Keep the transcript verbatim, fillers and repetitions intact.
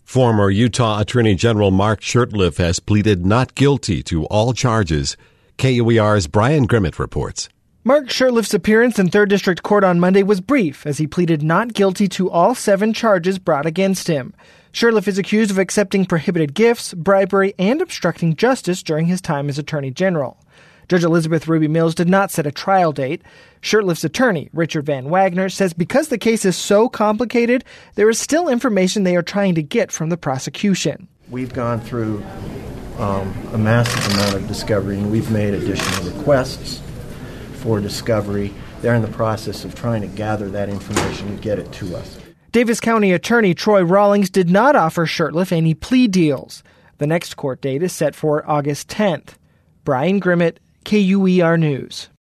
Former Utah Attorney General Mark Shurtleff has pleaded not guilty to all charges. K U E R's Brian Grimmett reports. Mark Shurtleff's appearance in third District Court on Monday was brief as he pleaded not guilty to all seven charges brought against him. Shurtleff is accused of accepting prohibited gifts, bribery, and obstructing justice during his time as Attorney General. Judge Elizabeth Ruby Mills did not set a trial date. Shurtleff's attorney, Richard Van Wagner, says because the case is so complicated, there is still information they are trying to get from the prosecution. We've gone through um, a massive amount of discovery, and we've made additional requests for discovery. They're in the process of trying to gather that information and get it to us. Davis County Attorney Troy Rawlings did not offer Shurtleff any plea deals. The next court date is set for August tenth. Brian Grimmett, K U E R News.